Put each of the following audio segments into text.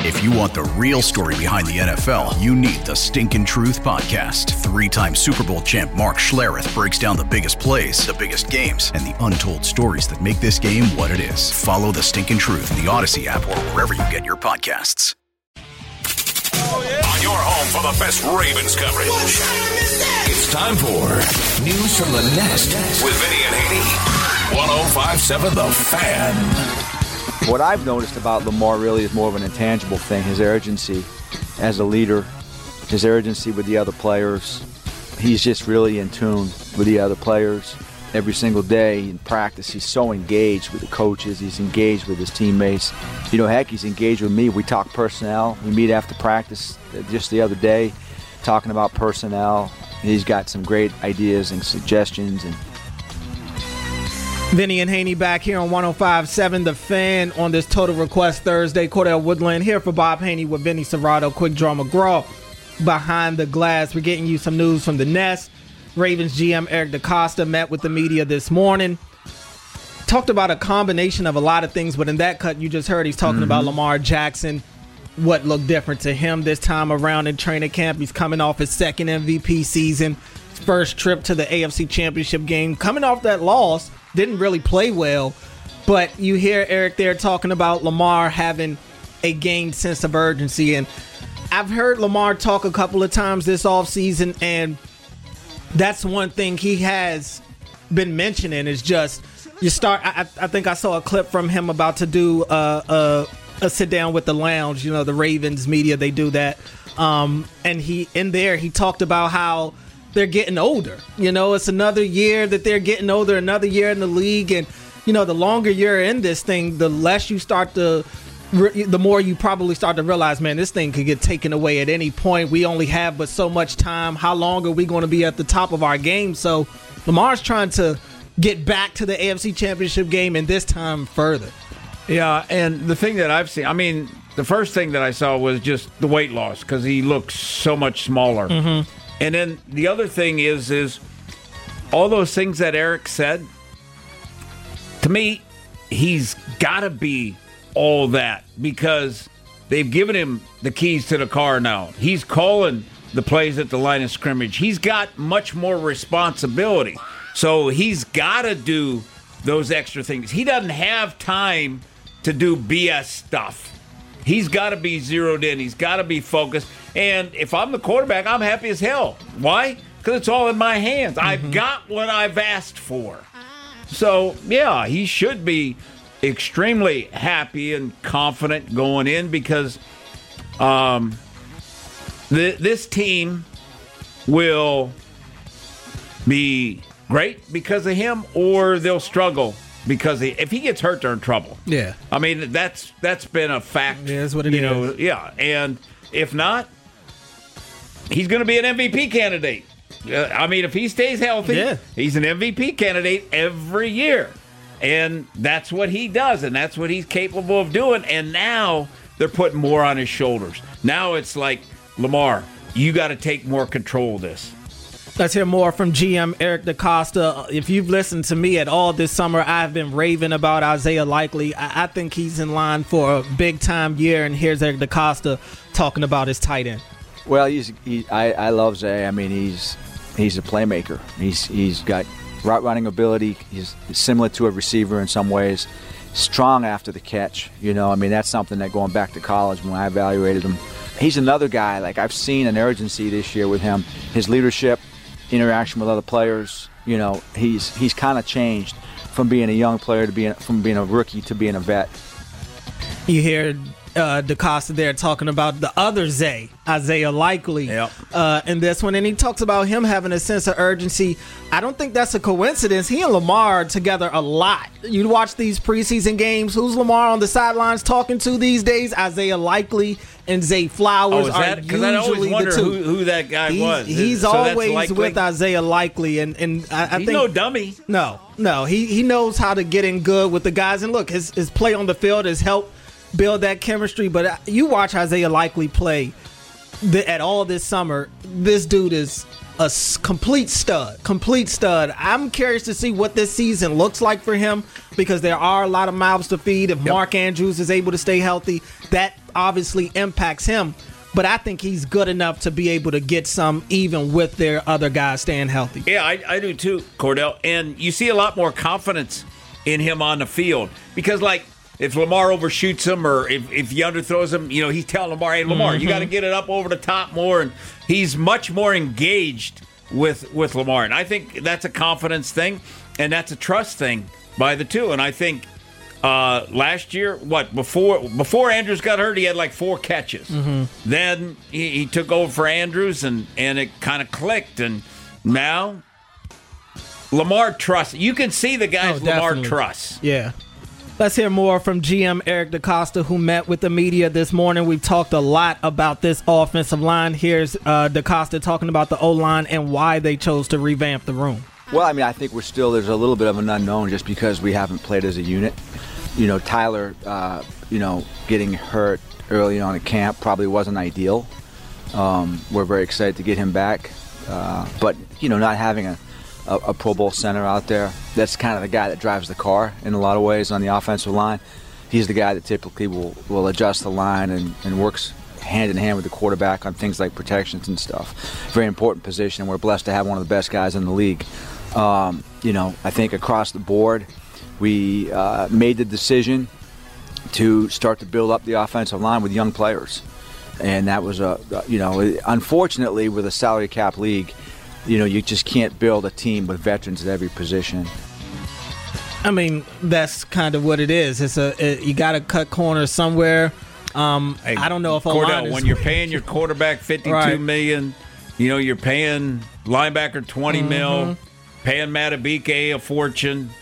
If you want the real story behind the NFL, you need the Stinkin' Truth Podcast. 3-time Super Bowl champ Mark Schlereth breaks down the biggest plays, the biggest games, and the untold stories that make this game what it is. Follow the Stinkin' Truth in the Odyssey app or wherever you get your podcasts. On your home for the best Ravens coverage. It's time for News from the Nest with Vinny and Haney. 105.7 The Fan. What I've noticed about Lamar really is more of an intangible thing, his urgency as a leader, his urgency with the other players. He's just really in tune with the other players. Every single day in practice, he's so engaged with the coaches. He's engaged with his teammates. You know, heck, he's engaged with me. We talk personnel. We meet after practice just the other day talking about personnel. He's got some great ideas and suggestions. And Vinny and Haney back here on 105.7 The Fan on this Total Request Thursday. Cordell Woodland here for Bob Haney with Vinny Serrato, Quick Draw McGraw behind the glass. We're getting you some news from the Nest. Ravens GM Eric DeCosta met with the media this morning. Talked about a combination of a lot of things, but in that cut you just heard he's talking about Lamar Jackson, what looked different to him this time around in training camp. He's coming off his second MVP season, his first trip to the AFC Championship game. Coming off that loss, didn't really play well, but you hear Eric there talking about Lamar having a gained sense of urgency. And I've heard Lamar talk a couple of times this offseason, and that's one thing he has been mentioning is just you start. I think I saw a clip from him about to do a sit down with the lounge. You know, the Ravens media, they do that. And he talked about how they're getting older. You know, it's another year that they're getting older, another year in the league. And, you know, the longer you're in this thing, the less you start to, the more you probably start to realize, man, this thing could get taken away at any point. We only have but so much time. How long are we going to be at the top of our game? So Lamar's trying to get back to the AFC Championship game, and this time further. Yeah, and the thing that I've seen, I mean, the first thing that I saw was just the weight loss because he looks so much smaller. Mm-hmm. And then the other thing is all those things that Eric said, to me, he's got to be all that because they've given him the keys to the car now. He's calling the plays at the line of scrimmage. He's got much more responsibility. So he's got to do those extra things. He doesn't have time to do BS stuff. He's got to be zeroed in. He's got to be focused. And if I'm the quarterback, I'm happy as hell. Why? Because it's all in my hands. Mm-hmm. I've got what I've asked for. So, yeah, he should be extremely happy and confident going in because this team will be great because of him or they'll struggle. Because if he gets hurt, they're in trouble. Yeah. I mean, that's been a fact. Yeah, that's what it is. Yeah, and if not, he's going to be an MVP candidate. I mean, if he stays healthy, he's an MVP candidate every year. And that's what he does, and that's what he's capable of doing. And now they're putting more on his shoulders. Now it's like, Lamar, you got to take more control of this. Let's hear more from GM Eric DeCosta. If you've listened to me at all this summer, I've been raving about Isaiah Likely. I think he's in line for a big-time year, and here's Eric DeCosta talking about his tight end. Well, I love Zay. I mean, he's a playmaker. He's got route running ability. He's similar to a receiver in some ways. Strong after the catch. You know, I mean, that's something that going back to college when I evaluated him. He's another guy, like I've seen an urgency this year with him. His leadership, interaction with other players, you know, he's kind of changed from being a young player to from being a rookie to being a vet. You hear DeCosta there talking about the other Zay, Isaiah Likely, in this one, and he talks about him having a sense of urgency. I don't think that's a coincidence. He and Lamar are together a lot. You watch these preseason games. Who's Lamar on the sidelines talking to these days? Isaiah Likely and Zay Flowers are usually the two. Who that guy was. He's always with Isaiah Likely, and I he's think no dummy. No, he knows how to get in good with the guys. And look, his play on the field has helped build that chemistry. But you watch Isaiah Likely play at all this summer. This dude is a complete stud. I'm curious to see what this season looks like for him because there are a lot of mouths to feed. If Mark Andrews is able to stay healthy, that obviously impacts him. But I think he's good enough to be able to get some even with their other guys staying healthy. Yeah, I do too, Cordell. And you see a lot more confidence in him on the field. Because, like, if Lamar overshoots him or if he underthrows him, you know, he's telling Lamar, hey, Lamar, you got to get it up over the top more. And he's much more engaged with Lamar. And I think that's a confidence thing, and that's a trust thing by the two. And I think last year, before Andrews got hurt, he had like 4 catches. Then he took over for Andrews, and it kind of clicked. And now Lamar trusts. You can see the guys Lamar trusts. Yeah. Let's hear more from GM Eric DeCosta, who met with the media this morning. We've talked a lot about this offensive line. Here's DeCosta talking about the O-line and why they chose to revamp the room. Well, I mean, I think there's a little bit of an unknown just because we haven't played as a unit. You know, Tyler, getting hurt early on in camp probably wasn't ideal. We're very excited to get him back. But, you know, not having a Pro Bowl center out there, that's kind of the guy that drives the car in a lot of ways on the offensive line. He's the guy that typically will adjust the line and works hand in hand with the quarterback on things like protections and stuff. Very important position. We're blessed to have one of the best guys in the league. I think across the board, we made the decision to start to build up the offensive line with young players. And that was unfortunately with a salary cap league, you just can't build a team with veterans at every position. I mean, that's kind of what it is. You got to cut corners somewhere. I don't know if Cordell, when you're paying your quarterback $52 million, you're paying linebacker $20 mil, paying Matabike a fortune.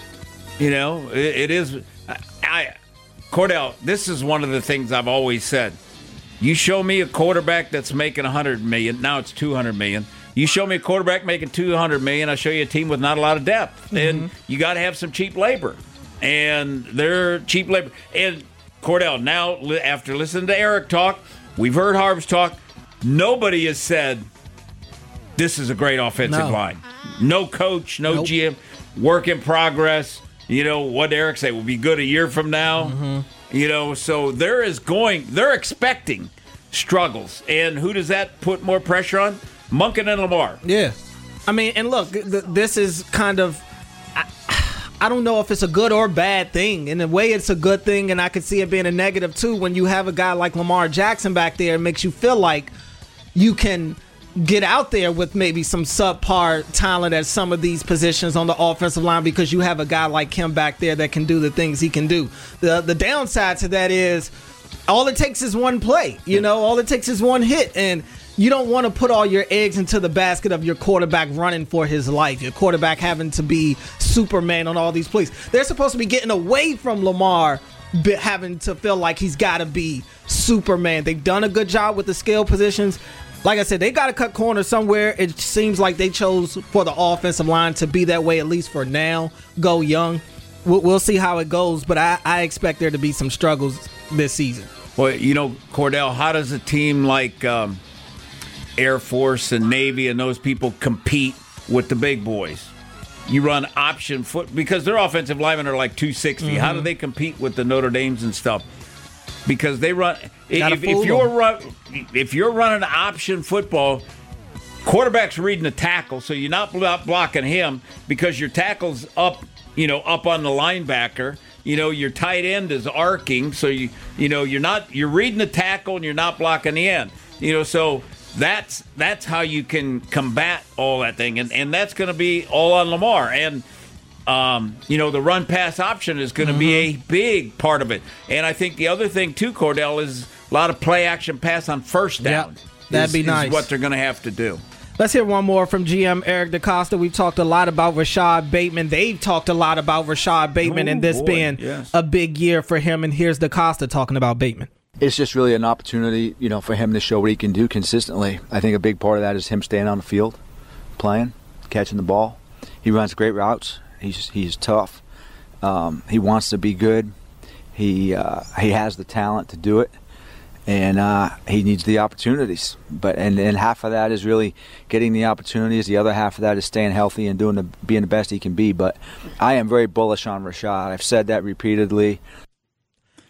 It is. Cordell, this is one of the things I've always said. You show me a quarterback that's making $100 million. Now it's $200 million. You show me a quarterback making $200 million, I show you a team with not a lot of depth. And you got to have some cheap labor. And they're cheap labor. And Cordell, now after listening to Eric talk, we've heard Harv's talk, nobody has said this is a great offensive line. No coach, no GM, work in progress. What Eric say will be good a year from now. So they're expecting struggles. And who does that put more pressure on? Monken and Lamar. Yeah. I mean, and look, this is kind of, I don't know if it's a good or bad thing. In a way, it's a good thing, and I could see it being a negative, too. When you have a guy like Lamar Jackson back there, it makes you feel like you can get out there with maybe some subpar talent at some of these positions on the offensive line because you have a guy like him back there that can do the things he can do. The downside to that is all it takes is one play. All it takes is one hit, and you don't want to put all your eggs into the basket of your quarterback running for his life, your quarterback having to be Superman on all these plays. They're supposed to be getting away from Lamar having to feel like he's got to be Superman. They've done a good job with the skill positions. Like I said, they got to cut corners somewhere. It seems like they chose for the offensive line to be that way, at least for now. Go young. We'll see how it goes, but I expect there to be some struggles this season. Well, Cordell, how does a team like Air Force and Navy and those people compete with the big boys? You run option foot because their offensive linemen are like 260. How do they compete with the Notre Dames and stuff? Because they run. If you're running option football, quarterback's reading the tackle, so you're not blocking him because your tackle's up on the linebacker. Your tight end is arcing, so you're reading the tackle and you're not blocking the end. So that's how you can combat all that thing, and that's going to be all on Lamar. And the run pass option is going to be a big part of it. And I think the other thing too, Cordell, is a lot of play action pass on first down. Yep, that'd be nice. Is what they're going to have to do. Let's hear one more from GM Eric DeCosta. We've talked a lot about Rashad Bateman. They've talked a lot about Rashad Bateman and this being a big year for him. And here's DeCosta talking about Bateman. It's just really an opportunity, for him to show what he can do consistently. I think a big part of that is him staying on the field, playing, catching the ball. He runs great routes. He's tough. He wants to be good. He has the talent to do it, and he needs the opportunities. And half of that is really getting the opportunities. The other half of that is staying healthy and being the best he can be. But I am very bullish on Rashad. I've said that repeatedly.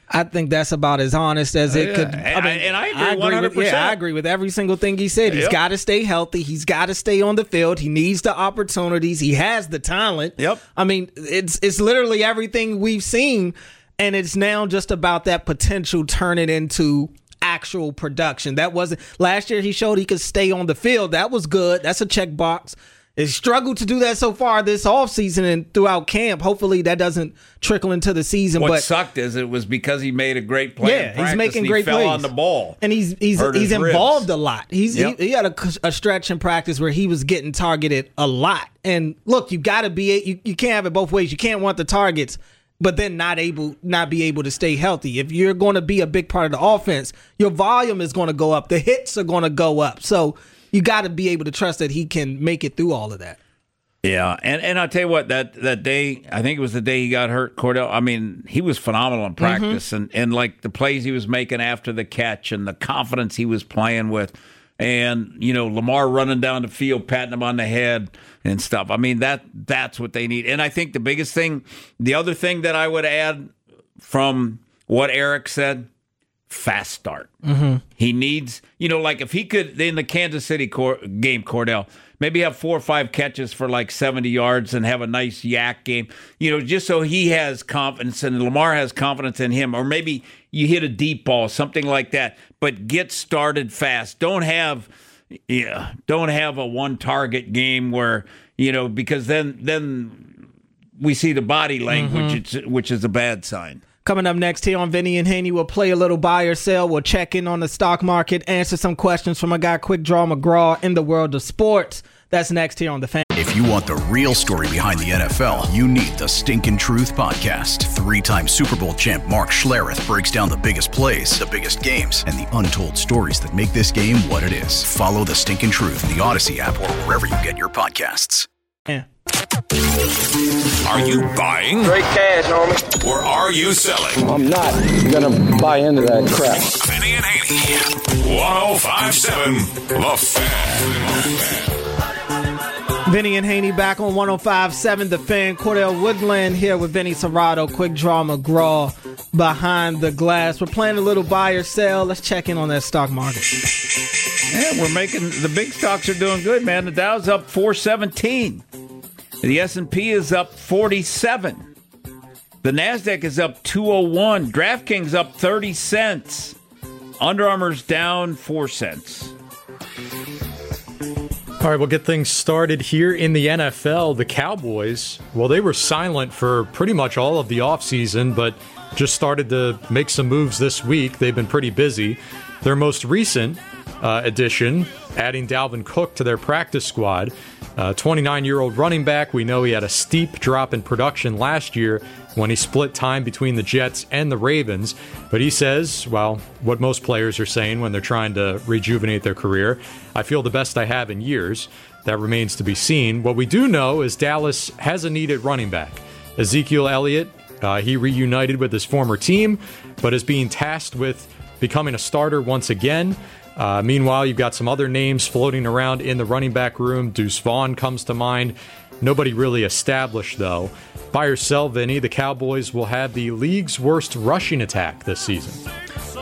I think that's about as honest as it could. I agree 100%. I agree with every single thing he said. He's got to stay healthy. He's got to stay on the field. He needs the opportunities. He has the talent. Yep. I mean, it's literally everything we've seen, and it's now just about that potential turning into actual production. That wasn't last year. He showed he could stay on the field. That was good. That's a checkbox. He's struggled to do that so far this offseason and throughout camp. Hopefully that doesn't trickle into the season. What sucked is it was because he made a great play. Yeah, he's making great plays. Fell on the ball, and he's involved a lot. He had a stretch in practice where he was getting targeted a lot. And look, you got to be you can't have it both ways. You can't want the targets, but then not be able to stay healthy. If you're going to be a big part of the offense, your volume is going to go up. The hits are going to go up. So you got to be able to trust that he can make it through all of that. Yeah, and I'll tell you what, that day, I think it was the day he got hurt, Cordell, I mean, he was phenomenal in practice, and like the plays he was making after the catch and the confidence he was playing with, and, you know, Lamar running down the field, patting him on the head and stuff. I mean, that's what they need. And I think the biggest thing, the other thing that I would add from what Eric said, fast start. He needs, you know, like if he could, in the Kansas City game, Cordell, maybe have 4 or 5 catches for like 70 yards and have a nice yak game, you know, just so he has confidence and Lamar has confidence in him. Or maybe you hit a deep ball, something like that, but get started fast. Don't have a one target game where, you know, because then we see the body language, which is a bad sign. Coming up next here on Vinny and Haney, we'll play a little buy or sell. We'll check in on the stock market, answer some questions from a guy, Quick Draw McGraw, in the world of sports. That's next here on The Fan. If you want the real story behind the NFL, you need the Stinkin' Truth Podcast. 3-time Super Bowl champ Mark Schlereth breaks down the biggest plays, the biggest games, and the untold stories that make this game what it is. Follow the Stinkin' Truth in the Odyssey app or wherever you get your podcasts. Yeah. Are you buying? Straight cash, homie. Or are you selling? I'm not gonna buy into that crap. Vinny and Haney. 105.7 The Fan. Vinny and Haney back on 105.7 The Fan. Cordell Woodland here with Vinny Serrato, Quick Draw McGraw behind the glass. We're playing a little buy or sell. Let's check in on that stock market. Yeah, we're making the big stocks are doing good, man. The Dow's up 417. The S&P is up 47. The NASDAQ is up 201. DraftKings up 30 cents. Under Armour's down 4 cents. All right, we'll get things started here in the NFL. The Cowboys, well, they were silent for pretty much all of the offseason, but just started to make some moves this week. They've been pretty busy. Their most recent addition, adding Dalvin Cook to their practice squad. 29-year-old running back. We know he had a steep drop in production last year when he split time between the Jets and the Ravens. But he says, well, what most players are saying when they're trying to rejuvenate their career, I feel the best I have in years. That remains to be seen. What we do know is Dallas has a needed running back. Ezekiel Elliott, he reunited with his former team, but is being tasked with becoming a starter once again. Meanwhile, you've got some other names floating around in the running back room. Deuce Vaughn comes to mind. Nobody really established, though. Buy or sell, Vinny, the Cowboys will have the league's worst rushing attack this season.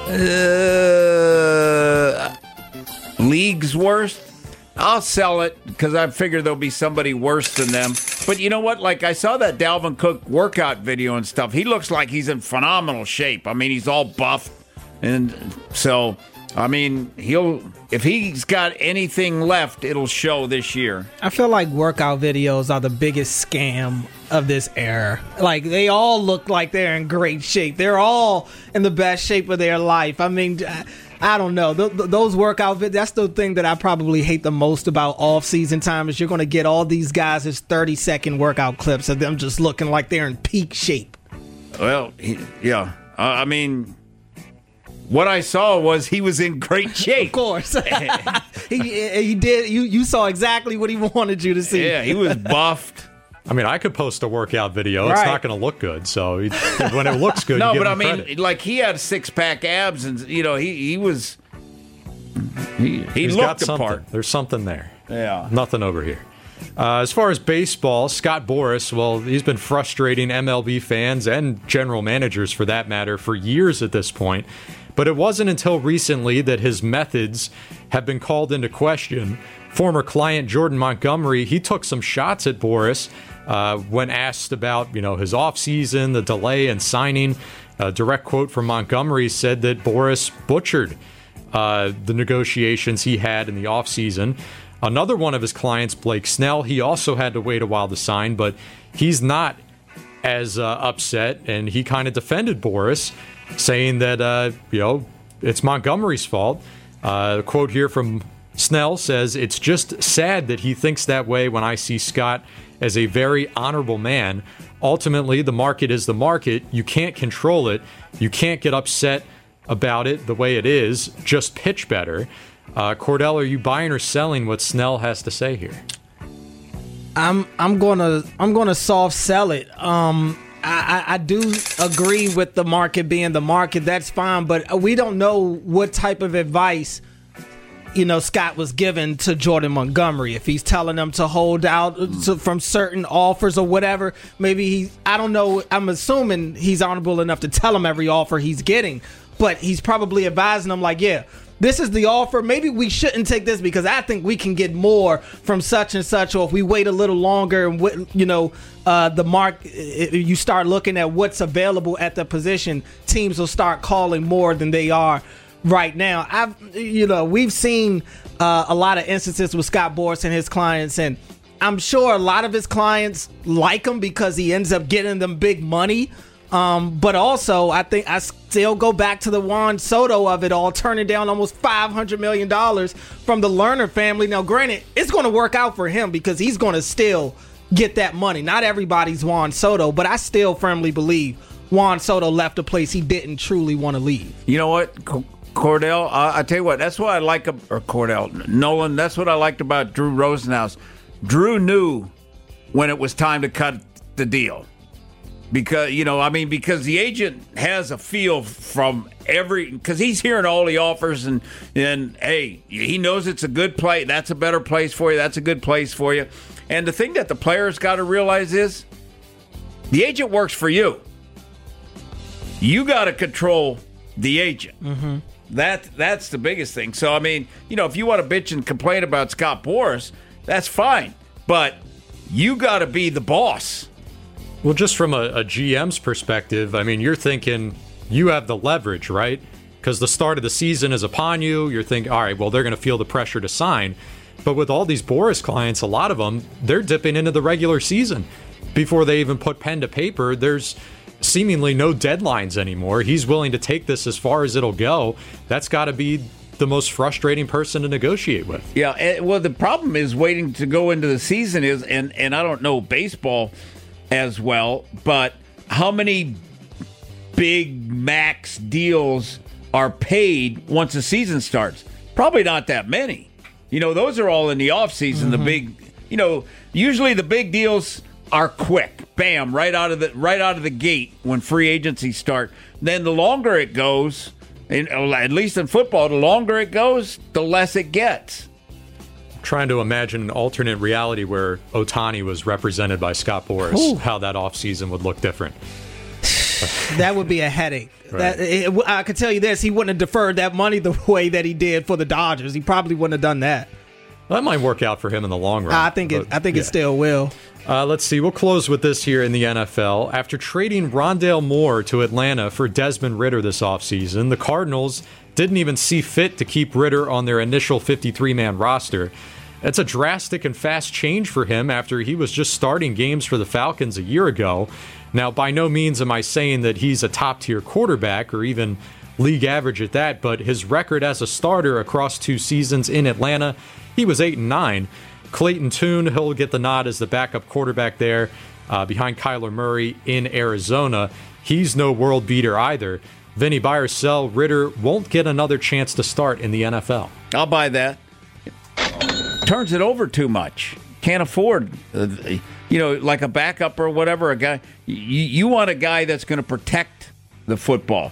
League's worst? I'll sell it because I figure there'll be somebody worse than them. But you know what? Like, I saw that Dalvin Cook workout video and stuff. He looks like he's in phenomenal shape. I mean, he's all buffed. And so, I mean, if he's got anything left, it'll show this year. I feel like workout videos are the biggest scam of this era. Like, they all look like they're in great shape. They're all in the best shape of their life. I mean, I don't know. Those workout videos, that's the thing that I probably hate the most about off-season time is you're going to get all these guys as 30-second workout clips of them just looking like they're in peak shape. Well, yeah. I mean, what I saw was he was in great shape. Of course. he did. You saw exactly what he wanted you to see. Yeah, he was buffed. I mean, I could post a workout video. Right. It's not going to look good. So when it looks good, no, you give but I him mean, credit. like he had 6-pack abs, and you know, he He's looked got the something. part. There's something there. Yeah, Nothing over here. As far as baseball, Scott Boras, well, he's been frustrating MLB fans and general managers, for that matter, for years at this point. But it wasn't until recently that his methods have been called into question. Former client Jordan Montgomery, he took some shots at Boras when asked about, his offseason, the delay in signing. A direct quote from Montgomery said that Boras butchered the negotiations he had in the offseason. Another one of his clients, Blake Snell, he also had to wait a while to sign, but he's not as upset, and he kind of defended Boras, saying that, it's Montgomery's fault. The quote here from Snell says, "It's just sad that he thinks that way when I see Scott as a very honorable man. Ultimately, the market is the market. You can't control it. You can't get upset about it the way it is. Just pitch better." Cordell, are you buying or selling what Snell has to say here? I'm gonna soft sell it. I do agree with the market being the market. That's fine, but we don't know what type of advice Scott was given to Jordan Montgomery. If he's telling them to hold out from certain offers or whatever, maybe I don't know. I'm assuming he's honorable enough to tell him every offer he's getting, but he's probably advising them like, yeah, this is the offer. Maybe we shouldn't take this because I think we can get more from such and such. Or if we wait a little longer and, the market, you start looking at what's available at the position, teams will start calling more than they are right now. We've seen a lot of instances with Scott Boras and his clients, and I'm sure a lot of his clients like him because he ends up getting them big money. But also, I think I still go back to the Juan Soto of it all, turning down almost $500 million from the Lerner family. Now, granted, it's going to work out for him because he's going to still get that money. Not everybody's Juan Soto, but I still firmly believe Juan Soto left a place he didn't truly want to leave. You know what, Cordell? I tell you what, that's what I like, or Cordell, Nolan, that's what I liked about Drew Rosenhaus. Drew knew when it was time to cut the deal. Because, because the agent has a feel from because he's hearing all the offers and hey, he knows it's a good play. That's a better place for you. That's a good place for you. And the thing that the players got to realize is the agent works for you. You got to control the agent. Mm-hmm. That's the biggest thing. So, if you want to bitch and complain about Scott Boras, that's fine. But you got to be the boss. Well, just from a GM's perspective, you're thinking you have the leverage, right? Because the start of the season is upon you. You're thinking, all right, well, they're going to feel the pressure to sign. But with all these Boras clients, a lot of them, they're dipping into the regular season before they even put pen to paper. There's seemingly no deadlines anymore. He's willing to take this as far as it'll go. That's got to be the most frustrating person to negotiate with. Yeah, well, the problem is waiting to go into the season is, and I don't know baseball as well, but how many big max deals are paid once the season starts? Probably not that many. Those are all in the offseason. Mm-hmm. The big, usually the big deals are quick. Bam, right out of the gate when free agency start. Then the longer it goes, at least in football, the longer it goes, the less it gets. Trying to imagine an alternate reality where Ohtani was represented by Scott Boras. Ooh. How that offseason would look different. That would be a headache. Right. I could tell you this, he wouldn't have deferred that money the way that he did for the Dodgers. He probably wouldn't have done that. That might work out for him in the long run. I think it still will. Let's see. We'll close with this here in the NFL. After trading Rondale Moore to Atlanta for Desmond Ridder this offseason, the Cardinals didn't even see fit to keep Ridder on their initial 53-man roster. That's a drastic and fast change for him after he was just starting games for the Falcons a year ago. Now, by no means am I saying that he's a top-tier quarterback or even league average at that, but his record as a starter across 2 seasons in Atlanta, he was 8-9. Clayton Tune, he'll get the nod as the backup quarterback there behind Kyler Murray in Arizona. He's no world beater either. Vinny, buy or sell, Ridder won't get another chance to start in the NFL. I'll buy that. Turns it over too much. Can't afford, like a backup or whatever. A guy, you want a guy that's going to protect the football.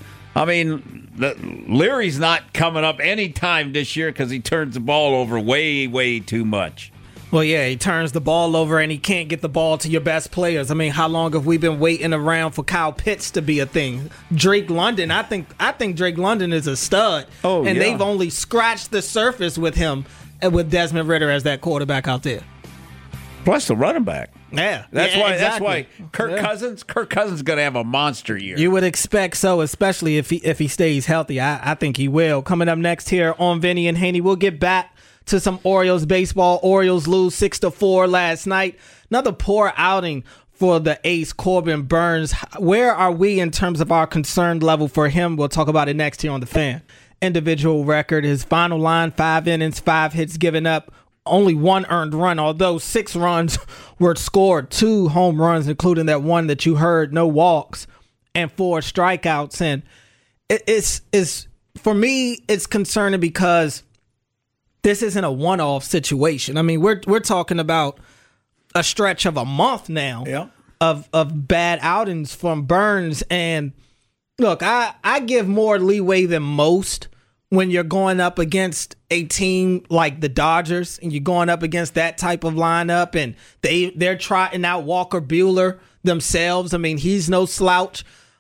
Leary's not coming up any time this year because he turns the ball over way, way too much. Well, yeah, he turns the ball over and he can't get the ball to your best players. I mean, how long have we been waiting around for Kyle Pitts to be a thing? Drake London, I think Drake London is a stud. And they've only scratched the surface with him and with Desmond Ridder as that quarterback out there. Plus the running back. Yeah, that's why. exactly. That's why Kirk Cousins is going to have a monster year. You would expect so, especially if he stays healthy. I think he will. Coming up next here on Vinny and Haney, we'll get back to some Orioles baseball. Orioles lose 6-4 last night. Another poor outing for the ace, Corbin Burnes. Where are we in terms of our concern level for him? We'll talk about it next here on The Fan. Individual record, his final line, 5 innings, 5 hits given up, only 1 earned run, although 6 runs were scored, 2 home runs, including that one that you heard, no walks, and 4 strikeouts. And it's for me, it's concerning because this isn't a one-off situation. I mean, we're talking about a stretch of a month now of bad outings from Burnes. And look, I give more leeway than most when you're going up against a team like the Dodgers and you're going up against that type of lineup and they're trotting out Walker Buehler themselves. I mean, he's no slouch.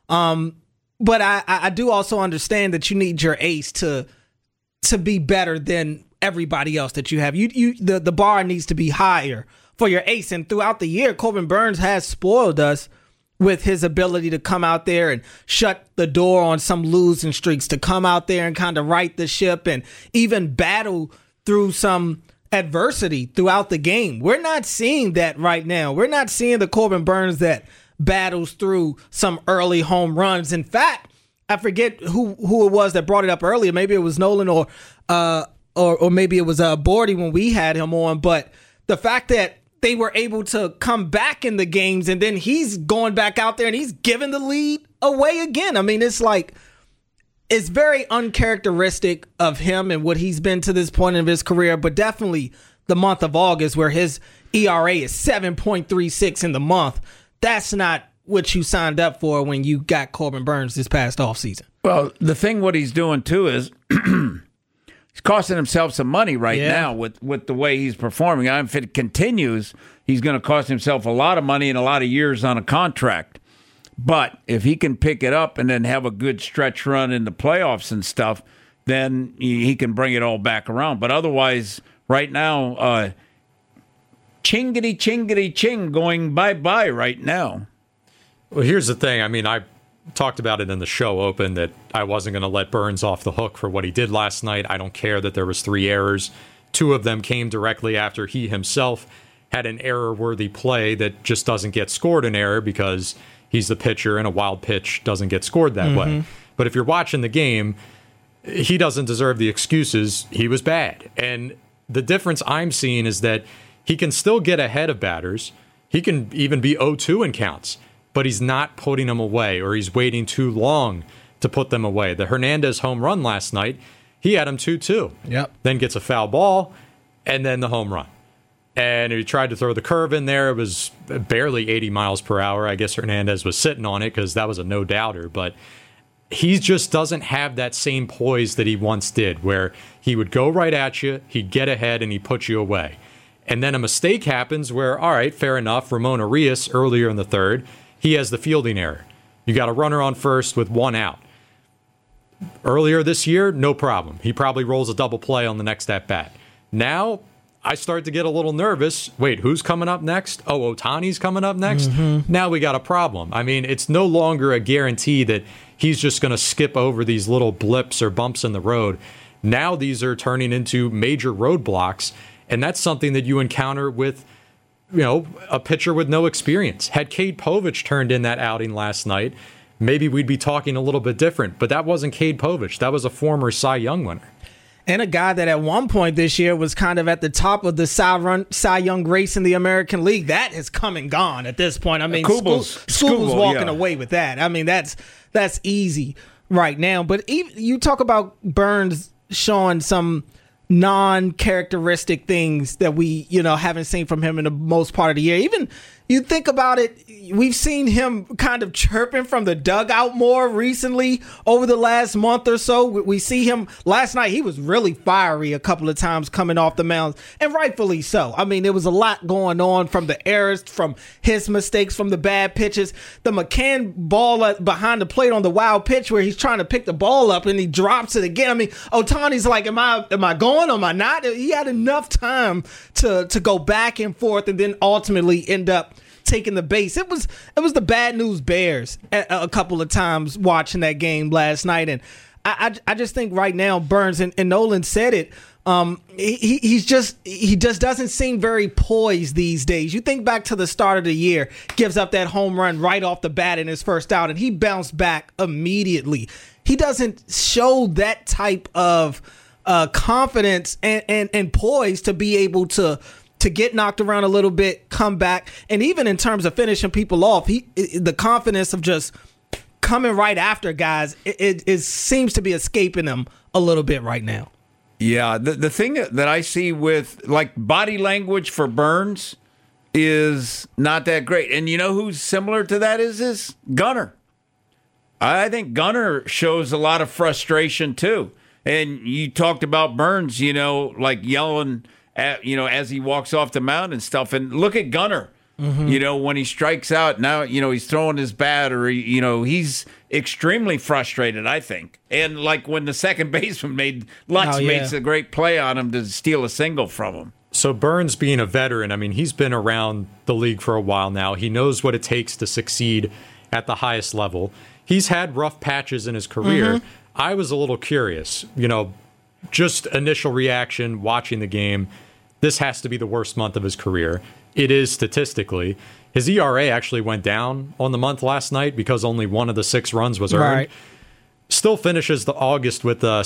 But I do also understand that you need your ace to be better than everybody else that you have. The bar needs to be higher for your ace. And throughout the year, Corbin Burnes has spoiled us with his ability to come out there and shut the door on some losing streaks, to come out there and kind of right the ship and even battle through some adversity throughout the game. We're not seeing that right now. We're not seeing the Corbin Burnes that battles through some early home runs. In fact, I forget who it was that brought it up earlier. Maybe it was Nolan or maybe it was Bordy when we had him on. But the fact that they were able to come back in the games and then he's going back out there and he's giving the lead away again. I mean, it's very uncharacteristic of him and what he's been to this point in his career, but definitely the month of August where his ERA is 7.36 in the month. That's not what you signed up for when you got Corbin Burnes this past offseason. Well, the thing what he's doing too is he's costing himself some money now with the way he's performing. If it continues, he's going to cost himself a lot of money and a lot of years on a contract. But if he can pick it up and then have a good stretch run in the playoffs and stuff, then he can bring it all back around. But otherwise, right now, chingity, chingity, ching, going bye-bye right now. Well, here's the thing. I mean, I talked about it in the show open that I wasn't going to let Burnes off the hook for what he did last night. I don't care that there was 3 errors. 2 of them came directly after he himself had an error-worthy play that just doesn't get scored an error because he's the pitcher and a wild pitch doesn't get scored that way. But if you're watching the game, he doesn't deserve the excuses. He was bad. And the difference I'm seeing is that he can still get ahead of batters. He can even be 0-2 in counts, but he's not putting them away or he's waiting too long to put them away. The Hernandez home run last night, he had him 2-2. Yep. Then gets a foul ball and then the home run. And he tried to throw the curve in there. It was barely 80 miles per hour. I guess Hernandez was sitting on it because that was a no-doubter. But he just doesn't have that same poise that he once did where he would go right at you, he'd get ahead, and he'd put you away. And then a mistake happens where, all right, fair enough, Ramon Arias earlier in the third, he has the fielding error. You got a runner on first with 1 out. Earlier this year, no problem. He probably rolls a double play on the next at-bat. Now, I start to get a little nervous. Wait, who's coming up next? Oh, Ohtani's coming up next? Now we got a problem. I mean, it's no longer a guarantee that he's just going to skip over these little blips or bumps in the road. Now these are turning into major roadblocks, and that's something that you encounter with, a pitcher with no experience. Had Cade Povich turned in that outing last night, maybe we'd be talking a little bit different. But that wasn't Cade Povich. That was a former Cy Young winner. And a guy that at one point this year was kind of at the top of the Cy Young race in the American League. That has come and gone at this point. I mean, Skubal's walking away with that. I mean, that's easy right now. But even, you talk about Burnes showing some non-characteristic things that we, haven't seen from him in the most part of the year. you think about it, we've seen him kind of chirping from the dugout more recently over the last month or so. We see him last night. He was really fiery a couple of times coming off the mound, and rightfully so. I mean, there was a lot going on from the errors, from his mistakes, from the bad pitches. The McCann ball behind the plate on the wild pitch where he's trying to pick the ball up and he drops it again. I mean, Ohtani's like, am I going? Am I not? He had enough time to go back and forth and then ultimately end up taking the base. It was the bad news Bears a couple of times watching that game last night, and I just think right now Burns and Nolan said it. He just doesn't seem very poised these days. You think back to the start of the year, gives up that home run right off the bat in his first out, and he bounced back immediately. He doesn't show that type of confidence and poise to be able to get knocked around a little bit, come back, and even in terms of finishing people off, the confidence of just coming right after guys, it seems to be escaping him a little bit right now. Yeah, the thing that I see with like body language for Burns is not that great. And you know who's similar to that is Gunnar. I think Gunnar shows a lot of frustration too. And you talked about Burns, like yelling as he walks off the mound and stuff. And look at Gunnar, when he strikes out. Now, he's throwing his bat or, he's extremely frustrated, I think. And like when the second baseman makes a great play on him to steal a single from him. So Burns being a veteran, I mean, he's been around the league for a while now. He knows what it takes to succeed at the highest level. He's had rough patches in his career. I was a little curious, just initial reaction watching the game. This has to be the worst month of his career. It is statistically. His ERA actually went down on the month last night because only one of the 6 runs was earned. Right. Still finishes the August with a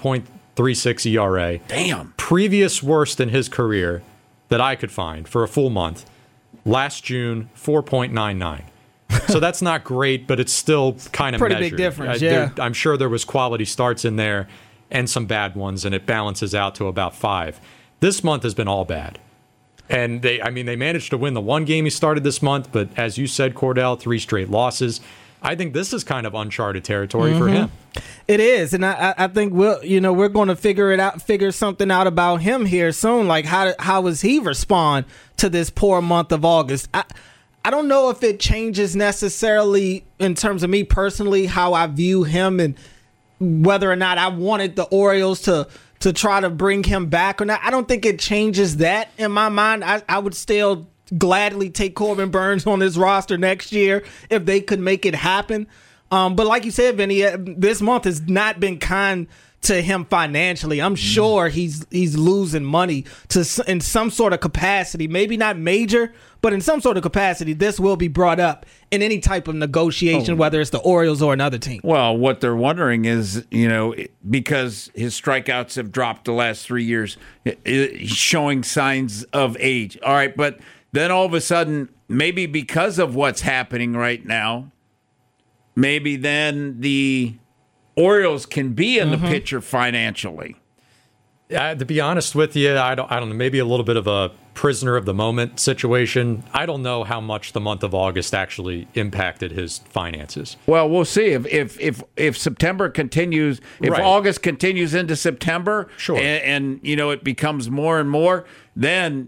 7.36 ERA. Damn. Previous worst in his career that I could find for a full month. Last June, 4.99. So that's not great, but it's still kind of pretty measured. Big difference, yeah. I'm sure there was quality starts in there and some bad ones, and it balances out to about 5. This month has been all bad. And they managed to win the one game he started this month, but as you said, Cordell, 3 straight losses. I think this is kind of uncharted territory for him. It is, and I think we're going to figure something out about him here soon. Like how does he respond to this poor month of August? I don't know if it changes necessarily in terms of me personally how I view him and whether or not I wanted the Orioles to try to bring him back or not. I don't think it changes that in my mind. I would still gladly take Corbin Burns on this roster next year if they could make it happen. But like you said, Vinny, this month has not been kind to him financially. I'm sure he's losing money in some sort of capacity, maybe not major, but in some sort of capacity. This will be brought up in any type of negotiation, whether it's the Orioles or another team. Well, what they're wondering is, because his strikeouts have dropped the last 3 years, he's showing signs of age. All right, but then all of a sudden, maybe because of what's happening right now, maybe then the Orioles can be in the picture financially. To be honest with you, I don't know, maybe a little bit of a prisoner of the moment situation. I don't know how much the month of August actually impacted his finances. Well, we'll see if September continues, if August continues into September, sure, and it becomes more and more, then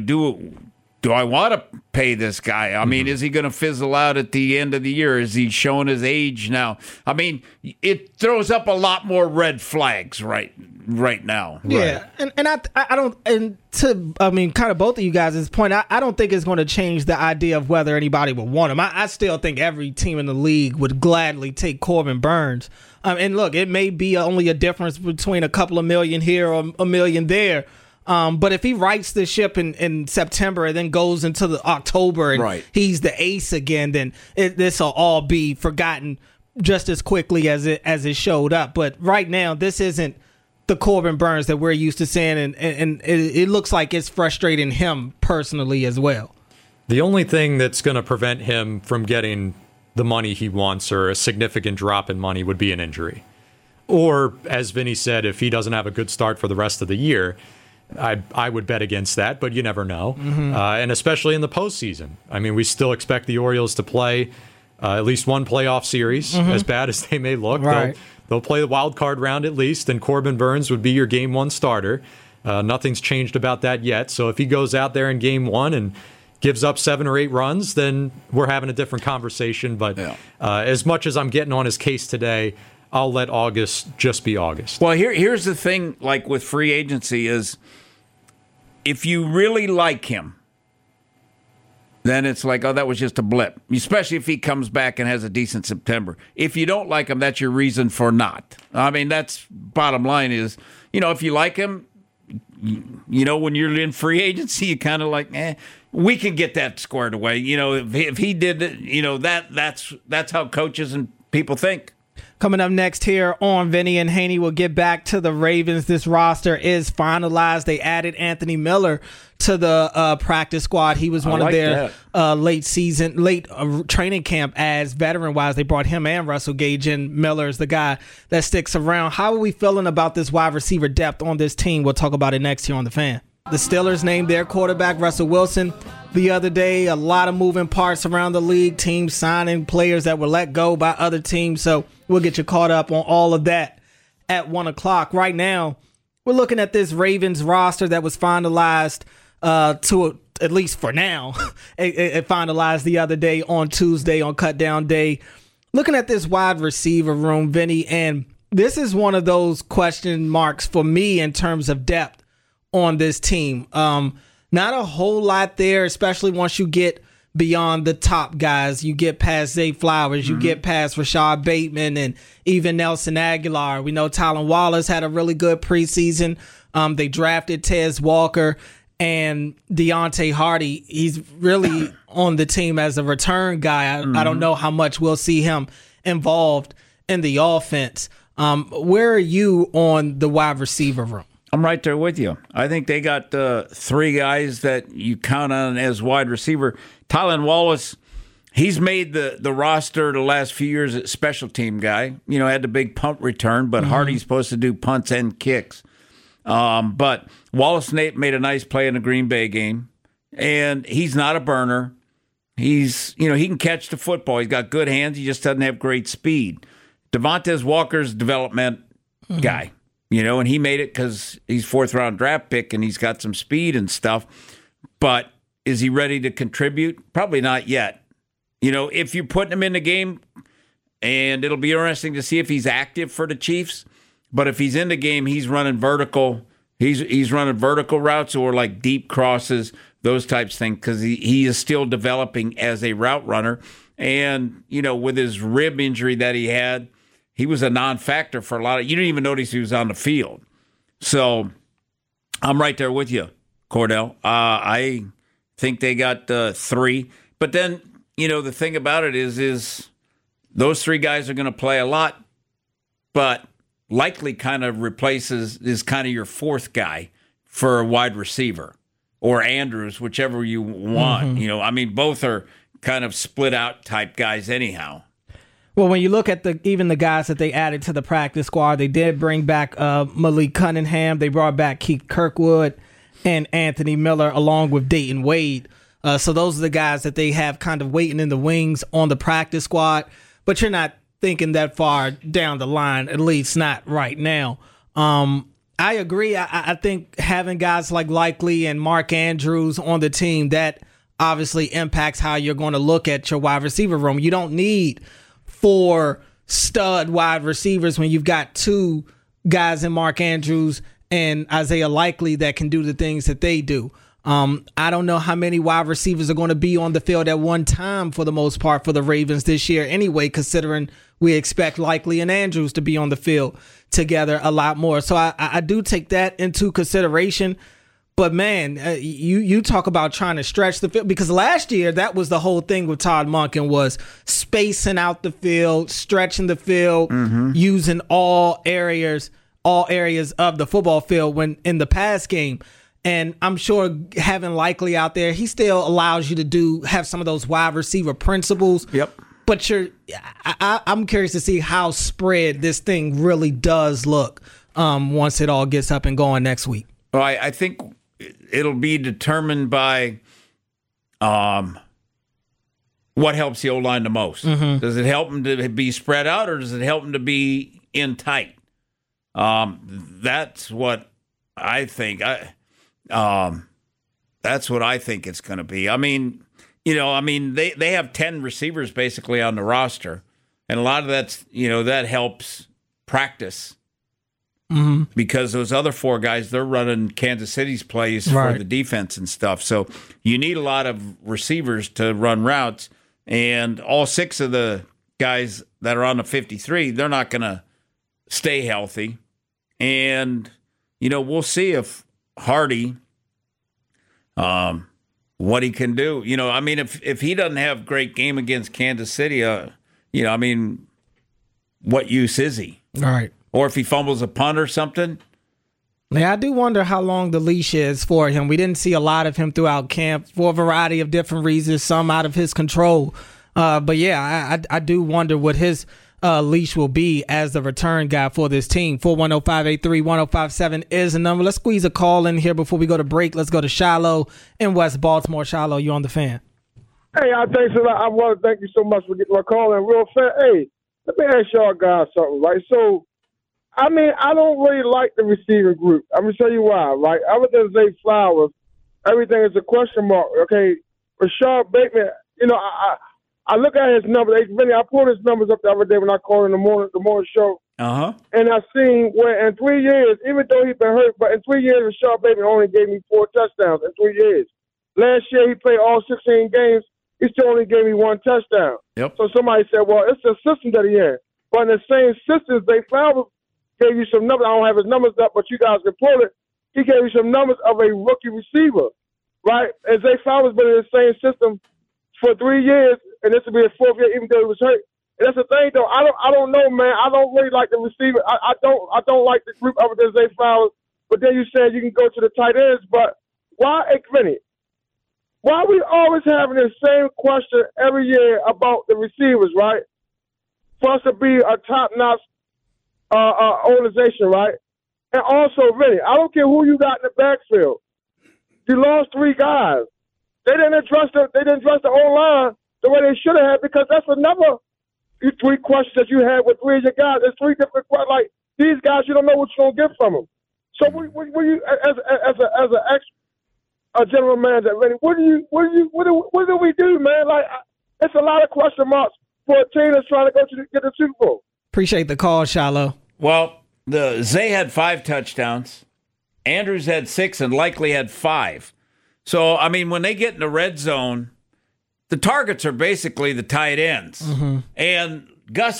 do I want to pay this guy? I mean, is he going to fizzle out at the end of the year? Is he showing his age now? I mean, it throws up a lot more red flags right now. Yeah, right. And I don't, and kind of both of you guys' point, I don't think it's going to change the idea of whether anybody would want him. I still think every team in the league would gladly take Corbin Burns. And look, it may be only a difference between a couple of million here or a million there. But if he rights the ship in September and then goes into the October and he's the ace again, then this will all be forgotten just as quickly as it showed up. But right now, this isn't the Corbin Burns that we're used to seeing, and it looks like it's frustrating him personally as well. The only thing that's going to prevent him from getting the money he wants or a significant drop in money would be an injury. Or, as Vinny said, if he doesn't have a good start for the rest of the year. I would bet against that, but you never know. Mm-hmm. And especially in the postseason. I mean, we still expect the Orioles to play at least one playoff series, as bad as they may look. Right. They'll play the wild card round at least, and Corbin Burns would be your game one starter. Nothing's changed about that yet. So if he goes out there in game one and gives up 7 or 8 runs, then we're having a different conversation. But as much as I'm getting on his case today, I'll let August just be August. Well, here's the thing, like with free agency, is if you really like him, then it's like, oh, that was just a blip, especially if he comes back and has a decent September. If you don't like him, that's your reason for not. I mean, that's bottom line is, if you like him, when you're in free agency, you kind of like, we can get that squared away. If he did it, that's how coaches and people think. Coming up next here on Vinny and Haney, we'll get back to the Ravens. This roster is finalized. They added Anthony Miller to the practice squad. He was one of their late training camp as veteran-wise. They brought him and Russell Gage in. Miller is the guy that sticks around. How are we feeling about this wide receiver depth on this team? We'll talk about it next here on The Fan. The Steelers named their quarterback, Russell Wilson, the other day. A lot of moving parts around the league, teams signing players that were let go by other teams. So we'll get you caught up on all of that at 1 o'clock. Right now, we're looking at this Ravens roster that was finalized to, at least for now, it finalized the other day on Tuesday on Cut Down Day. Looking at this wide receiver room, Vinny, and this is one of those question marks for me in terms of depth on this team. Not a whole lot there, especially once you get beyond the top guys. You get past Zay Flowers, you get past Rashad Bateman, and even Nelson Aguilar. We know Tylan Wallace had a really good preseason. They drafted Tez Walker and Deontay Hardy. He's really on the team as a return guy. I don't know how much we'll see him involved in the offense. Where are you on the wide receiver room? I'm right there with you. I think they got 3 guys that you count on as wide receiver. Tylan Wallace, he's made the roster the last few years as special team guy. Had the big punt return, but Hardy's supposed to do punts and kicks. But Wallace made a nice play in the Green Bay game, and he's not a burner. He's, he can catch the football. He's got good hands. He just doesn't have great speed. Devontae Walker's development guy. And he made it because he's 4th-round draft pick and he's got some speed and stuff. But is he ready to contribute? Probably not yet. If you're putting him in the game, and it'll be interesting to see if he's active for the Chiefs. But if he's in the game, he's running vertical. He's running vertical routes or like deep crosses, those types of things, because he is still developing as a route runner. And, with his rib injury that he had, he was a non-factor for a lot of – you didn't even notice he was on the field. So I'm right there with you, Cordell. I think they got 3. But then, the thing about it is those 3 guys are going to play a lot, but likely kind of is kind of your 4th guy for a wide receiver or Andrews, whichever you want. Both are kind of split out type guys anyhow. Well, when you look at even the guys that they added to the practice squad, they did bring back Malik Cunningham. They brought back Keith Kirkwood and Anthony Miller along with Dayton Wade. So those are the guys that they have kind of waiting in the wings on the practice squad. But you're not thinking that far down the line, at least not right now. I agree. I think having guys like Likely and Mark Andrews on the team, that obviously impacts how you're going to look at your wide receiver room. You don't need 4 stud wide receivers when you've got 2 guys in Mark Andrews and Isaiah Likely that can do the things that they do. I don't know how many wide receivers are going to be on the field at one time for the most part for the Ravens this year anyway, considering we expect Likely and Andrews to be on the field together a lot more. So I do take that into consideration. But, man, you talk about trying to stretch the field, because last year that was the whole thing with Todd Monken, was spacing out the field, stretching the field, using all areas of the football field when in the pass game. And I'm sure having Likely out there, he still allows you to have some of those wide receiver principles. Yep. But I'm curious to see how spread this thing really does look once it all gets up and going next week. Well, I think it'll be determined by what helps the O-line the most. Mm-hmm. Does it help them to be spread out, or does it help them to be in tight? That's what I think. That's what I think it's going to be. I mean, they have 10 receivers basically on the roster, and a lot of that's, that helps practice. Mm-hmm. Because those other 4 guys, they're running Kansas City's plays for the defense and stuff. So you need a lot of receivers to run routes, and all 6 of the guys that are on the 53, they're not going to stay healthy. And, we'll see if Hardy, what he can do. If he doesn't have a great game against Kansas City, what use is he? All right. Or if he fumbles a punt or something. Yeah, I do wonder how long the leash is for him. We didn't see a lot of him throughout camp for a variety of different reasons, some out of his control. But yeah, I do wonder what his leash will be as the return guy for this team. 410-583-1057 is the number. Let's squeeze a call in here before we go to break. Let's go to Shiloh in West Baltimore. Shiloh, you on the Fan? Hey, I want to thank you so much for getting my call in real fast. Hey, let me ask y'all guys something, right? So, I don't really like the receiver group. I'm going to tell you why, right? Other than Zay Flowers, everything is a question mark, okay? Rashad Bateman, I look at his numbers. I pulled his numbers up the other day when I called in the morning show. Uh-huh. And I seen where in 3 years, even though he's been hurt, but in 3 years, Rashad Bateman only gave me 4 touchdowns in 3 years. Last year, he played all 16 games. He still only gave me 1 touchdown. Yep. So somebody said, well, it's the system that he in. But in the same system, Zay Flowers gave you some numbers. I don't have his numbers up, but you guys can pull it. He gave you some numbers of a rookie receiver, right? And Zay Flowers been in the same system for 3 years, and this will be his 4th year, even though he was hurt. And that's the thing, though. I don't know, man. I don't really like the receiver. I don't like the group other than Zay Flowers. But then you said you can go to the tight ends. But why, why are we always having the same question every year about the receivers, right? For us to be a top-notch organization, right? And also, Vinny, I don't care who you got in the backfield. You lost 3 guys. They didn't address the O-line the way they should have, because that's another 3 questions that you had with 3 of your guys. There's 3 different questions. Like, these guys, you don't know what you're gonna get from them. So, when you as a general manager, Vinny, what do we do, man? Like, it's a lot of question marks for a team that's trying to go to get the Super Bowl. Appreciate the call, Shiloh. Well, Zay had 5 touchdowns. Andrews had 6 and likely had 5. So, when they get in the red zone, the targets are basically the tight ends. Mm-hmm. And Gus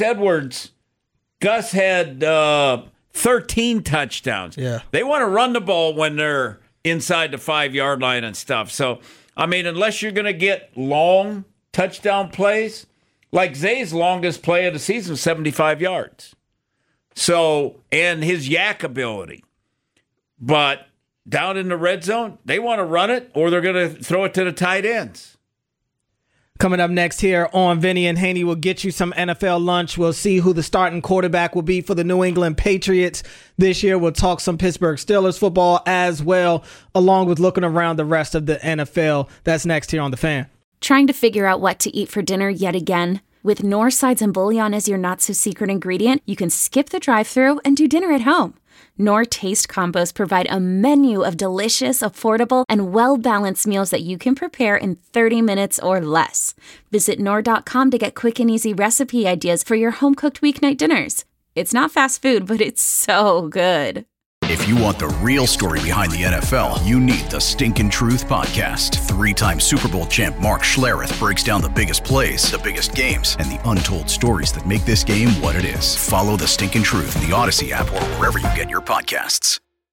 had 13 touchdowns. Yeah. They want to run the ball when they're inside the 5-yard line and stuff. So, unless you're going to get long touchdown plays, like Zay's longest play of the season was 75 yards. So, and his yak ability. But down in the red zone, they want to run it, or they're going to throw it to the tight ends. Coming up next here on Vinny and Haney, we'll get you some NFL lunch. We'll see who the starting quarterback will be for the New England Patriots this year. We'll talk some Pittsburgh Steelers football as well, along with looking around the rest of the NFL. That's next here on The Fan. Trying to figure out what to eat for dinner yet again? With Knorr sides and bouillon as your not-so-secret ingredient, you can skip the drive-thru and do dinner at home. Knorr Taste Combos provide a menu of delicious, affordable, and well-balanced meals that you can prepare in 30 minutes or less. Visit Knorr.com to get quick and easy recipe ideas for your home-cooked weeknight dinners. It's not fast food, but it's so good. If you want the real story behind the NFL, you need the Stinkin' Truth Podcast. 3-time Super Bowl champ Mark Schlereth breaks down the biggest plays, the biggest games, and the untold stories that make this game what it is. Follow the Stinkin' Truth, the Odyssey app, or wherever you get your podcasts.